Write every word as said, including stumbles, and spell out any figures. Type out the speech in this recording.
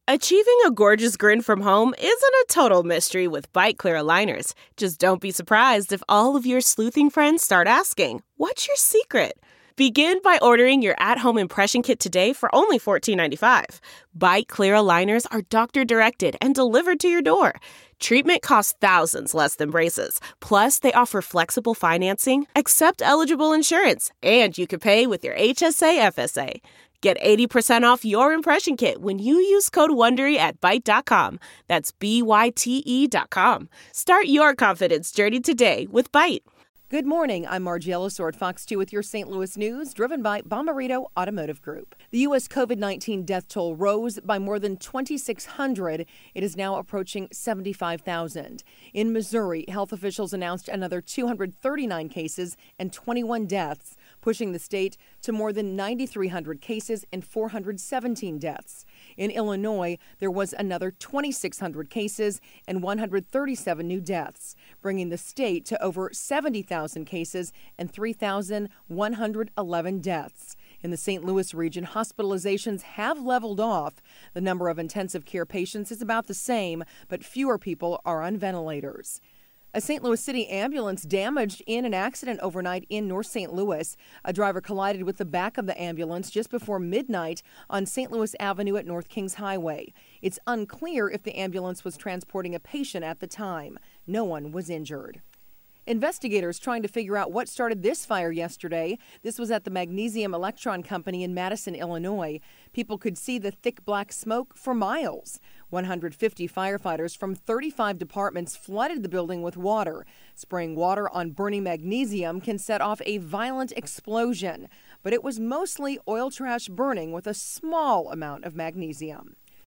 Achieving a gorgeous grin from home isn't a total mystery with Byte Clear aligners. Just don't be surprised if all of your sleuthing friends start asking, "What's your secret?" Begin by ordering your at-home impression kit today for only fourteen ninety-five. Byte Clear aligners are doctor-directed and delivered to your door. Treatment costs thousands less than braces. Plus, they offer flexible financing, accept eligible insurance, and you can pay with your H S A F S A. Get eighty percent off your impression kit when you use code WONDERY at Byte dot com. That's B Y T E dot com. Start your confidence journey today with Byte. Good morning. I'm Margiela Sword, Fox two with your Saint Louis news, driven by Bommarito Automotive Group. The U S COVID nineteen death toll rose by more than twenty-six hundred. It is now approaching seventy-five thousand. In Missouri, health officials announced another two hundred thirty-nine cases and twenty-one deaths, pushing the state to more than nine thousand three hundred cases and four hundred seventeen deaths. In Illinois, there was another two thousand six hundred cases and one hundred thirty-seven new deaths, bringing the state to over seventy thousand cases and three thousand one hundred eleven deaths. In the Saint Louis region, hospitalizations have leveled off. The number of intensive care patients is about the same, but fewer people are on ventilators. A Saint Louis City ambulance damaged in an accident overnight in North Saint Louis. A driver collided with the back of the ambulance just before midnight on Saint Louis Avenue at North Kings Highway. It's unclear if the ambulance was transporting a patient at the time. No one was injured. Investigators trying to figure out what started this fire yesterday. This was at the Magnesium Electron Company in Madison, Illinois. People could see the thick black smoke for miles. one hundred fifty firefighters from thirty-five departments flooded the building with water. Spraying water on burning magnesium can set off a violent explosion, but it was mostly oil trash burning with a small amount of magnesium.